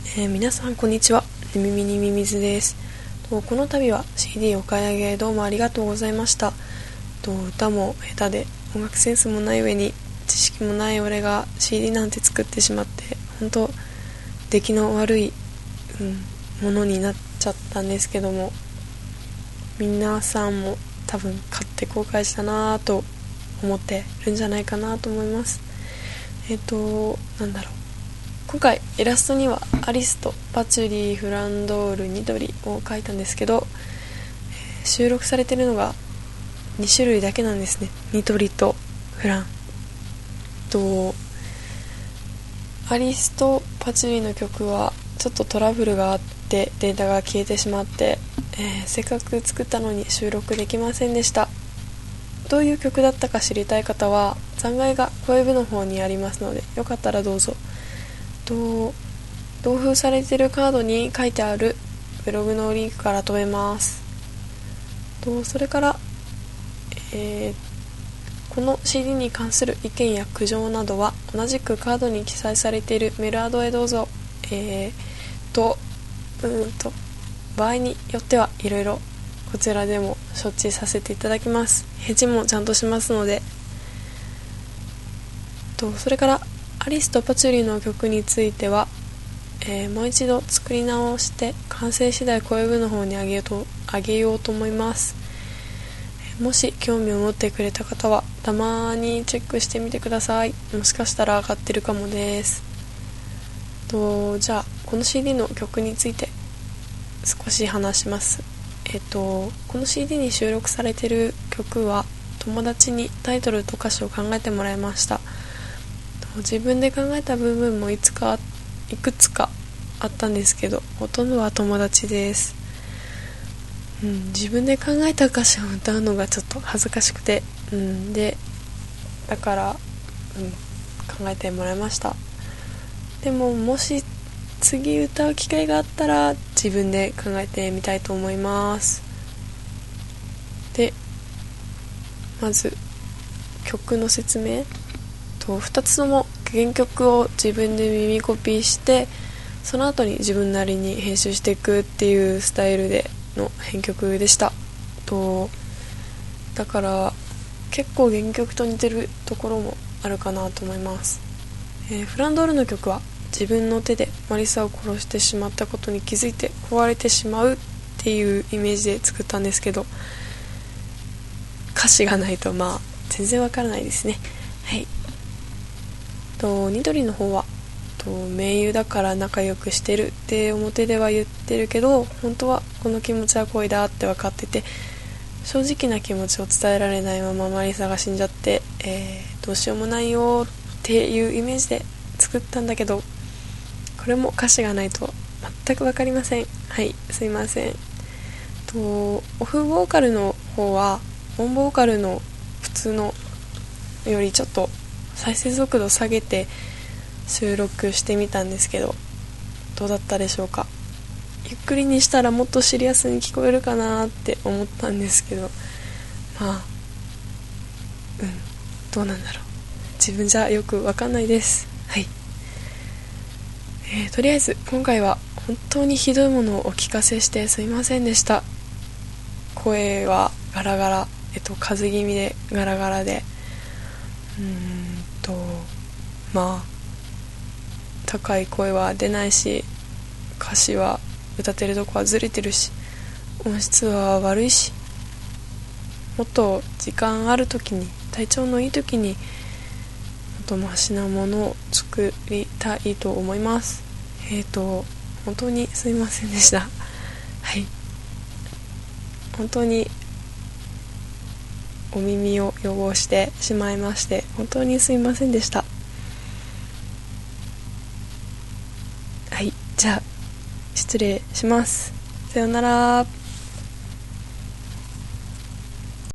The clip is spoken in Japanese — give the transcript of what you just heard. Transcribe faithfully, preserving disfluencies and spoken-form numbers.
えー、皆さんこんにちは。耳にミミズです。とこの度は シーディー お買い上げどうもありがとうございました。と歌も下手で音楽センスもない上に知識もない俺が シーディー なんて作ってしまって本当出来の悪い、うん、ものになっちゃったんですけども、皆さんも多分買って後悔したなぁと思ってるんじゃないかなと思います。えっとなんだろう今回イラストにはアリスとパチュリー、フランドール、ニドリを描いたんですけど、えー収録されているのがに種類だけなんですね。ニドリとフランとアリスとパチュリーの曲はちょっとトラブルがあってデータが消えてしまって、えーせっかく作ったのに収録できませんでした。どういう曲だったか知りたい方は残骸が声部の方にありますので、よかったらどうぞ。と同封されているカードに書いてあるブログのリンクから飛べます。とそれから、えー、この シーディー に関する意見や苦情などは同じくカードに記載されているメールアドへどうぞ。えー、とうーんと場合によってはいろいろこちらでも処置させていただきます。返事もちゃんとしますので。とそれからアリスとパチュリーの曲については、えーもう一度作り直して完成次第声部の方にあげようと、あげようと思います。もし興味を持ってくれた方はたまにチェックしてみてください。もしかしたら上がってるかもです。とじゃあこの シーディー の曲について少し話します。えっとこの シーディー に収録されている曲は友達にタイトルと歌詞を考えてもらいました。自分で考えた部分もいつかいくつかあったんですけど、ほとんどは友達です。うん、自分で考えた歌詞を歌うのがちょっと恥ずかしくて、うん、でだから、うん、考えてもらいました。でももし次歌う機会があったら自分で考えてみたいと思います。でまず曲の説明とふたつとも原曲を自分で耳コピーしてその後に自分なりに編集していくっていうスタイルでの編曲でした。とだから結構原曲と似てるところもあるかなと思います。えー、フランドールの曲は自分の手でマリサを殺してしまったことに気づいて壊れてしまうっていうイメージで作ったんですけど、歌詞がないとまあ全然わからないですね。はい。とニドリの方はと盟友だから仲良くしてるって表では言ってるけど、本当はこの気持ちは恋だって分かってて、正直な気持ちを伝えられないままマリサが死んじゃって、えー、どうしようもないよっていうイメージで作ったんだけど、これも歌詞がないと全く分かりません。はい、すいません。とオフボーカルの方はオンボーカルの普通のよりちょっと再生速度下げて収録してみたんですけど、どうだったでしょうか。ゆっくりにしたらもっとシリアスに聞こえるかなって思ったんですけど、まあうんどうなんだろう、自分じゃよくわかんないです。はい。えー、とりあえず今回は本当にひどいものをお聞かせしてすいませんでした。声はガラガラ、えっと風邪気味でガラガラで、うーんとまあ高い声は出ないし、歌詞は歌ってるとこはずれてるし、音質は悪いし、もっと時間ある時に、体調のいい時にもっとマシなものを作りたいと思います。えーと本当にすいませんでした。はい、本当にお耳を汚してしまいまして本当にすいませんでした。はい、じゃあ失礼します。さようなら。